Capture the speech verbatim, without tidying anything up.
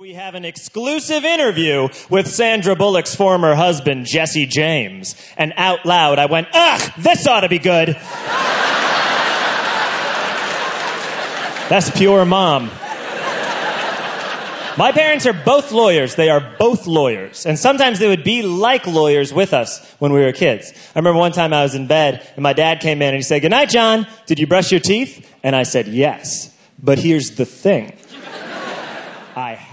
we have an exclusive interview with Sandra Bullock's former husband, Jesse James. And out loud, I went, ugh, this ought to be good. That's pure mom. My parents are both lawyers. They are both lawyers. And sometimes they would be like lawyers with us when we were kids. I remember one time I was in bed, and my dad came in and he said, "Good night, John. Did you brush your teeth?" And I said, "Yes. But here's the thing. I